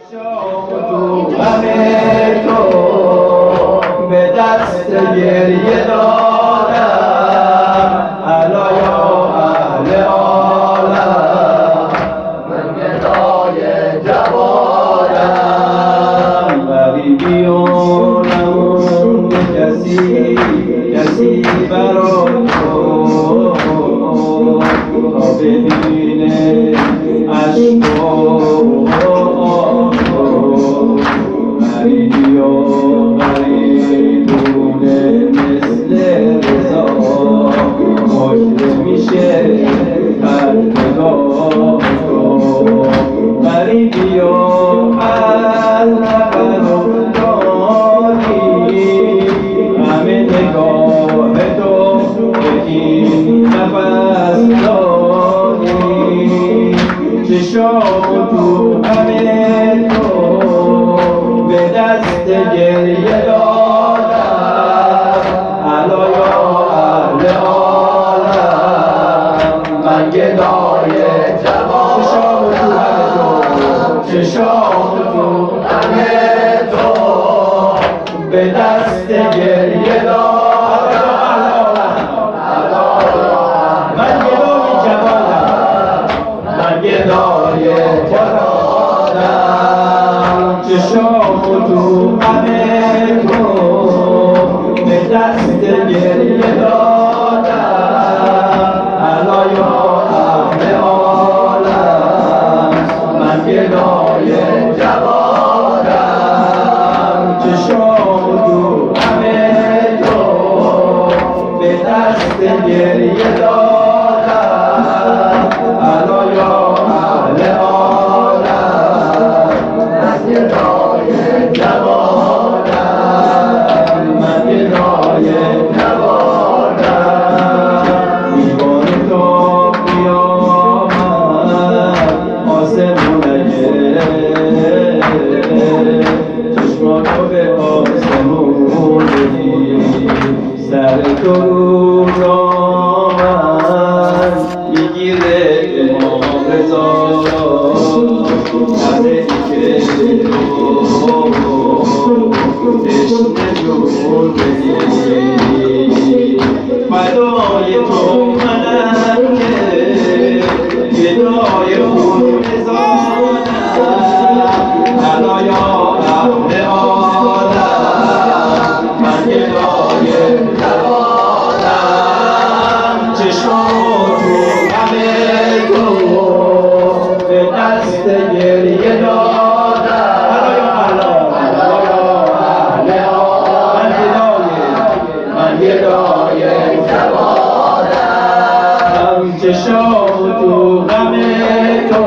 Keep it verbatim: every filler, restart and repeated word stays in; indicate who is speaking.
Speaker 1: غم تو به دست گریه دادم الا یا اهل عالم من گدای جوادم غریبی و نمونده کسی کسی برای تو تا ببینه عشق و غریبی و غریبونه مثل رضا مجده میشه قلبگاه تو غریبی و قلب افتادی همه نگاه تو یکی نفس دادی چشام تو همه تو به دست گریه دادم الا یا اهل عالم من گدای جوادم چشام تو همه تو به دست گریه دادم من گدای جوادم من گدای جوادم چشام تو همه تو به دست گریه دادم الا یا اهل عالم من گدای جوادم چشام تو همه تو به دست گریه دادم الا یا اهل عالم من گدای جوادم من گدای جوادم دیوان تو قیامت آسمون اگه چشماتو به آسمون بدی سر تو رو را من میگیره امام رضا از ای که عشق جون بدی فدای تو منم که گدای خون بزانم الا یا اهل عالم من گدای جوادم چشم تو همه تو به دست گریه دادم الا یا اهل عالم من گدای جوادم چشم تو غم تو